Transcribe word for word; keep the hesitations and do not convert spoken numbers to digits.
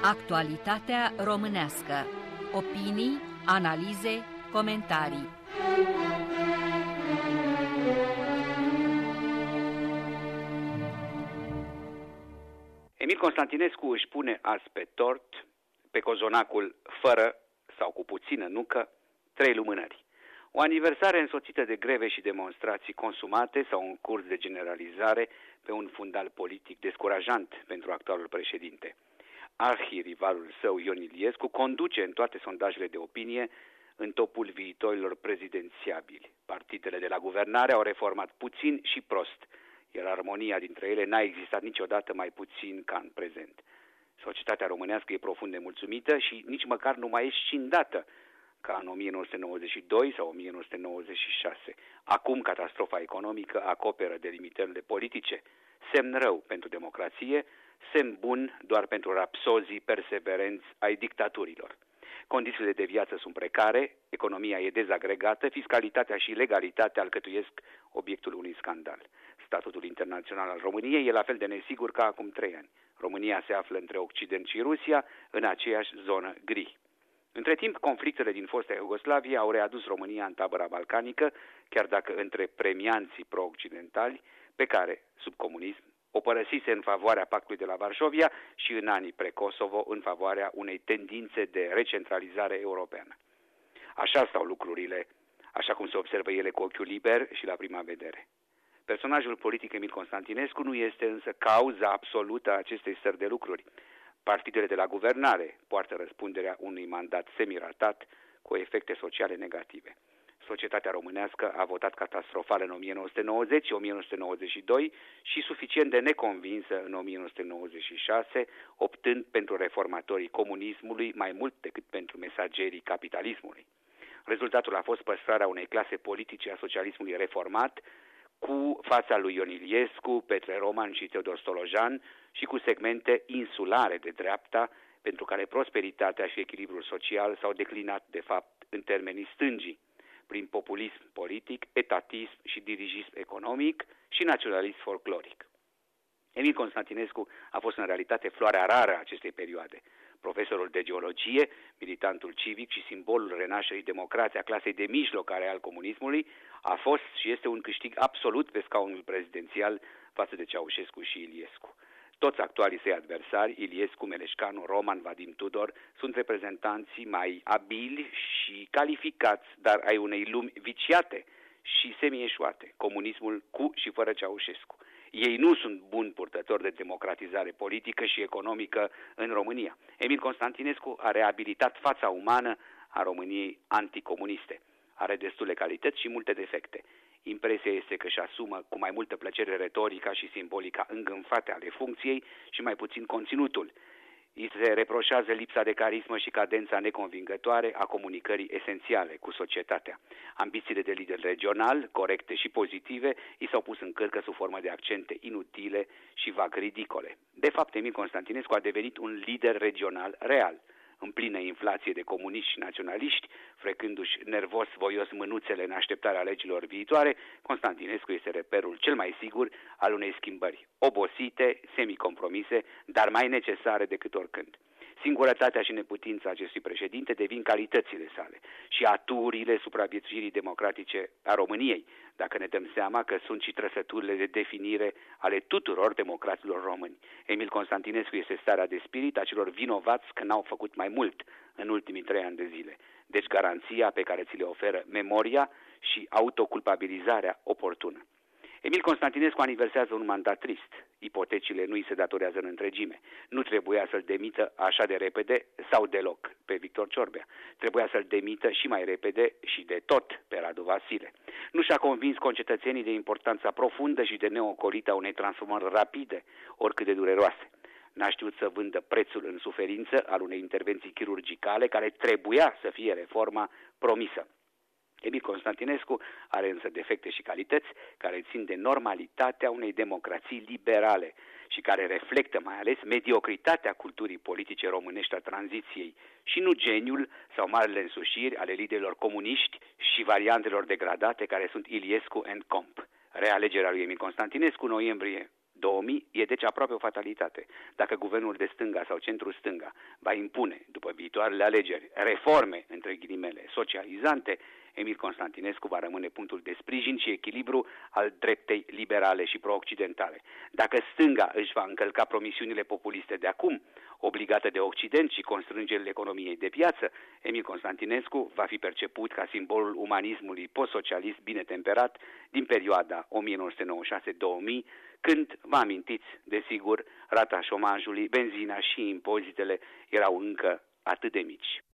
Actualitatea românească. Opinii, analize, comentarii. Emil Constantinescu își pune azi pe tort, pe cozonacul fără sau cu puțină nucă, trei lumânări. O aniversare însoțită de greve și demonstrații consumate sau un curs de generalizare pe un fundal politic descurajant pentru actualul președinte. Arhirivalul său, Ion Iliescu, conduce în toate sondajele de opinie în topul viitorilor prezidențiabili. Partidele de la guvernare au reformat puțin și prost, iar armonia dintre ele n-a existat niciodată mai puțin ca în prezent. Societatea românească e profund nemulțumită și nici măcar nu mai e scindată ca în o mie nouă sute nouăzeci și doi sau o mie nouă sute nouăzeci și șase. Acum catastrofa economică acoperă delimitările politice, semn rău pentru democrație, semn bun doar pentru rapsozii perseverenți ai dictaturilor. Condițiile de viață sunt precare, economia e dezagregată, fiscalitatea și legalitatea alcătuiesc obiectul unui scandal. Statutul internațional al României e la fel de nesigur ca acum trei ani. România se află între Occident și Rusia, în aceeași zonă gri. Între timp, conflictele din fosta Iugoslavie au readus România în tabăra balcanică, chiar dacă între premianții pro-occidentali, pe care, sub comunism, o părăsise în favoarea pactului de la Varșovia și în anii pre-Kosovo în favoarea unei tendințe de recentralizare europeană. Așa stau lucrurile, așa cum se observă ele cu ochiul liber și la prima vedere. Personajul politic Emil Constantinescu nu este însă cauza absolută a acestei stări de lucruri. Partidele de la guvernare poartă răspunderea unui mandat semiratat cu efecte sociale negative. Societatea românească a votat catastrofal în o mie nouă sute nouăzeci și o mie nouă sute nouăzeci și doi și suficient de neconvinsă în o mie nouă sute nouăzeci și șase, optând pentru reformatorii comunismului mai mult decât pentru mesagerii capitalismului. Rezultatul a fost păstrarea unei clase politice a socialismului reformat, cu fața lui Ion Iliescu, Petre Roman și Teodor Stolojan și cu segmente insulare de dreapta, pentru care prosperitatea și echilibrul social s-au declinat, de fapt, în termenii stângii, prin populism politic, etatism și dirigism economic și naționalism folcloric. Emil Constantinescu a fost în realitate floarea rară a acestei perioade. Profesorul de geologie, militantul civic și simbolul renașterii democrate a clasei de mijloc care al comunismului, a fost și este un câștig absolut pe scaunul prezidențial față de Ceaușescu și Iliescu. Toți actualii săi adversari, Iliescu, Meleșcanu, Roman, Vadim Tudor, sunt reprezentanții mai abili și calificați, dar ai unei lumi viciate și semi-eșuate, comunismul cu și fără Ceaușescu. Ei nu sunt buni purtători de democratizare politică și economică în România. Emil Constantinescu a reabilitat fața umană a României anticomuniste. Are destule calități și multe defecte. Impresia este că își asumă cu mai multă plăcere retorica și simbolica îngânfate ale funcției și mai puțin conținutul. Îi se reproșează lipsa de carismă și cadența neconvingătoare a comunicării esențiale cu societatea. Ambițiile de lider regional, corecte și pozitive, i s-au pus în cărcă sub formă de accente inutile și vag ridicole. De fapt, Emil Constantinescu a devenit un lider regional real. În plină inflație de comuniști și naționaliști, frecându-și nervos voios mânuțele în așteptarea legilor viitoare, Constantinescu este reperul cel mai sigur al unei schimbări obosite, semicompromise, dar mai necesare decât oricând. Singurătatea și neputința acestui președinte devin calitățile sale și aturile supraviețuirii democratice a României, dacă ne dăm seama că sunt și trăsăturile de definire ale tuturor democraților români. Emil Constantinescu este starea de spirit a celor vinovați că n-au făcut mai mult în ultimii trei ani de zile. Deci garanția pe care ți le oferă memoria și autoculpabilizarea oportună. Emil Constantinescu aniversează un mandat trist. Ipotecile nu îi se datorează în întregime. Nu trebuia să-l demită așa de repede sau deloc pe Victor Ciorbea. Trebuia să-l demită și mai repede și de tot pe Radu Vasile. Nu și-a convins concetățenii de importanța profundă și de neocolită a unei transformări rapide, oricât de dureroase. N-a știut să vândă prețul în suferință al unei intervenții chirurgicale care trebuia să fie reforma promisă. Emil Constantinescu are însă defecte și calități care țin de normalitatea unei democrații liberale și care reflectă mai ales mediocritatea culturii politice românești a tranziției și nu geniul sau marile însușiri ale liderilor comuniști și variantelor degradate care sunt Iliescu and Comp. Realegerea lui Emil Constantinescu în noiembrie două mii e deci aproape o fatalitate. Dacă guvernul de stânga sau centru-stânga va impune, după viitoarele alegeri, reforme, între ghilimele, socializante, Emil Constantinescu va rămâne punctul de sprijin și echilibru al dreptei liberale și pro-occidentale. Dacă stânga își va încălca promisiunile populiste de acum, obligată de Occident și constrângerile economiei de piață, Emil Constantinescu va fi perceput ca simbolul umanismului post-socialist bine temperat din perioada o mie nouă sute nouăzeci și șase două mii, când, vă amintiți, desigur, rata șomajului, benzina și impozitele erau încă atât de mici.